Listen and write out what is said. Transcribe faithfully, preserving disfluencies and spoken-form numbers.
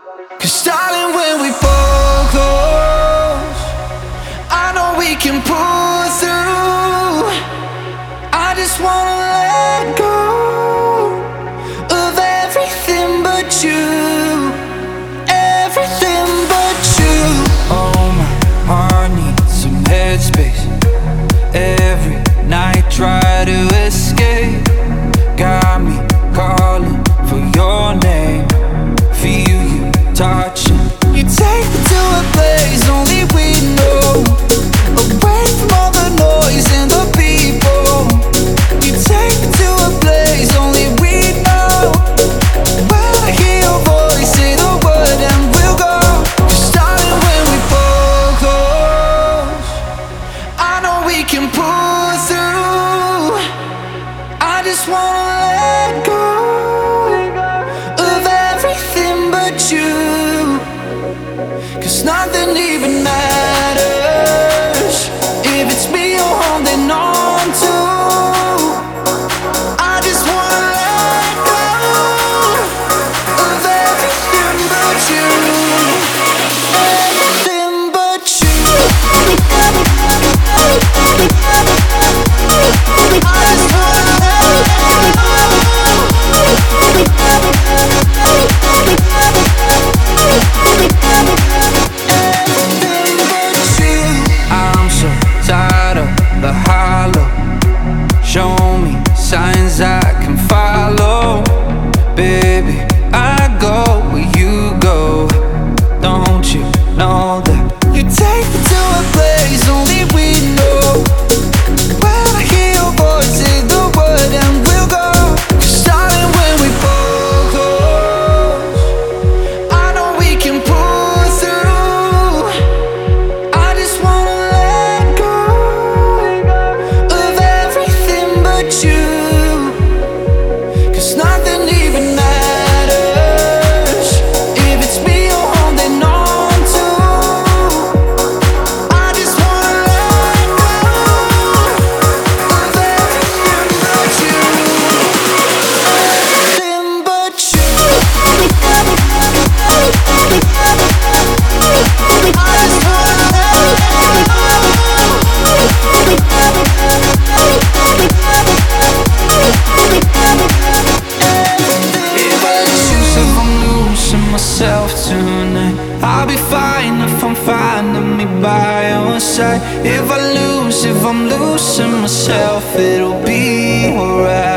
'Cause darling, when we pull close, I know we can pull through. I just wanna let go of everything but you, everything but you. Oh, my heart needs some headspace. Every night try to escape. Got me calling for your name. Feel you touching. You take me to a place only we know, away from all the noise and the people. You take me to a place only we know. When I hear your voice, say the word and we'll go. 'Cause darling, when we pull close, I know we can pull through. I just wanna let go of everything but you. 'Cause nothing even matters if it's me you're holding on to. I just wanna let go of everything but you, everything but you. I just wanna let go. I'm so tired of the hollow. Show me signs I can follow. Baby, I go where you go. Don't you know that? You take me to a place only we know. When I hear your voice, say the word and we'll go. 'Cause darling, when we pull close, I know we can pull through. I just wanna let go of everything but you. 'Cause nothing even matters if it's me you're holding on to. I just wanna let go of everything but you, everything but you. I just wanna If I lose, if I'm losing myself tonight, I'll be fine if I'm finding me by your side. If I lose, if I'm losing myself, it'll be alright.